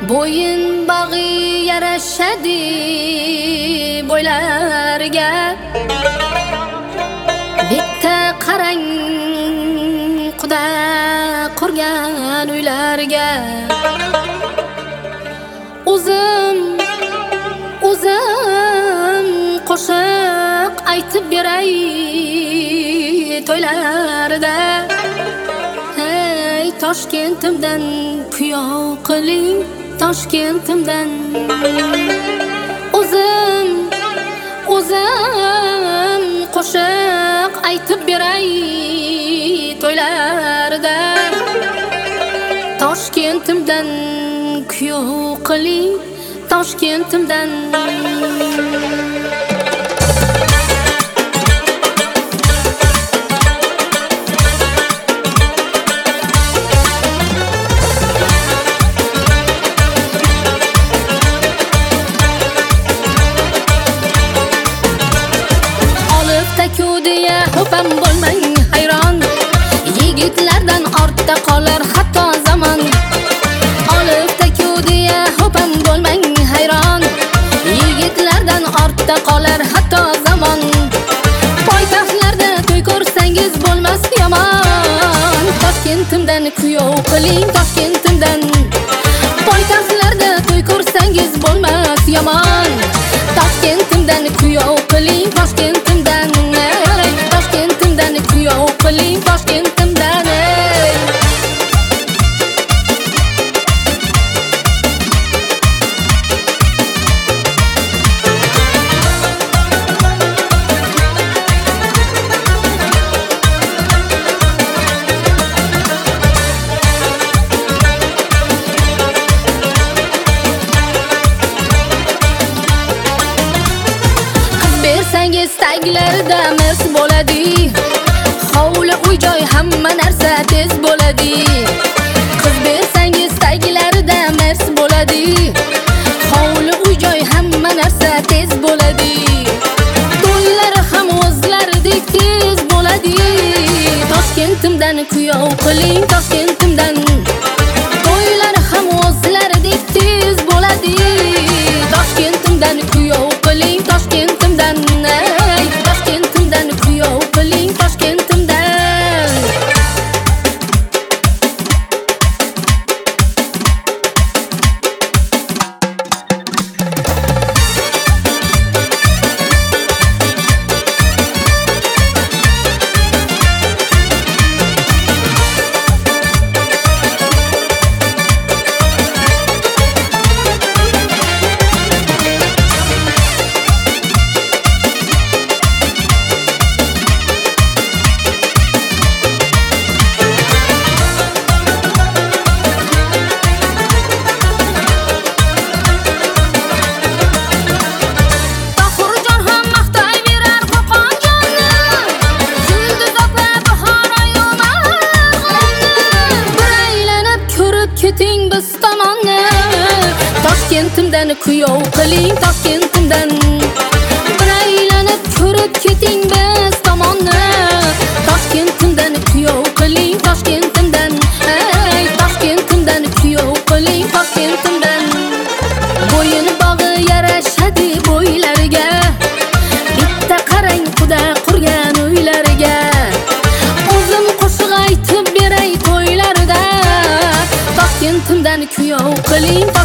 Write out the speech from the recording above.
bo'yin bag'i yarashadi bo'ylarga. Bitta qarang Xudo qurgan uylarga. O'zim qo'shiq aytib beray to'ylarda. Hey Toshkentimdan kuyov qiling Toshkentimdan. O'zim qo'shiq aytib beray to'ylarda. Toshkentimdan kuyov qiling Toshkentimdan. Ho'pam bo'lmang hayron, yigitlardan ortda qolar hatto zamon. Olifta-ku deya ho'pam bo'lmang hayron, yigitlardan ortda qolar hatto zamon. Poytaxtlarda to'y ko'rsangiz bo'lmas yomon. Toshkentimdan kuyov qiling Toshkentimdan. Poytaxtlarda to'y ko'rsangiz bo'lmas yomon. Toshkentimdan kuyov qiling Toshkentimdan. Toshkentimdan kuyov qiling Toshkentimdan. Bersangiz taglarida mers bo'ladi. Hovli uy-joy hamma narsa tez bo'ladi. Qiz bersangiz taglarida mers bo'ladi. Hovli uy-joy hamma narsa tez bo'ladi. To'ylar ham o'zlaridek tez bo'ladi. Toshkentimdan kuyov qiling Toshkentimdan. To'ylar ham o'zlaridek tez bo'ladi. Toshkentimdan kuyov qiling Toshkentimdan. Toshkentimdan kuyov qiling Toshkentimdan. Toshkentimdan kuyov qiling Toshkentimdan. Bir aylanib ko'rib keting biz tomonni. Toshkentimdan kuyov qiling Toshkentimdan. Hey Toshkentimdan kuyov qiling Toshkentimdan. Bo'yin bog'i yarashadi bo'ylarga. Bitta qarang Xudo qurgan uylarga. O'zim qo'shiq aytib beray to'ylarda. Toshkentimdan kuyov qiling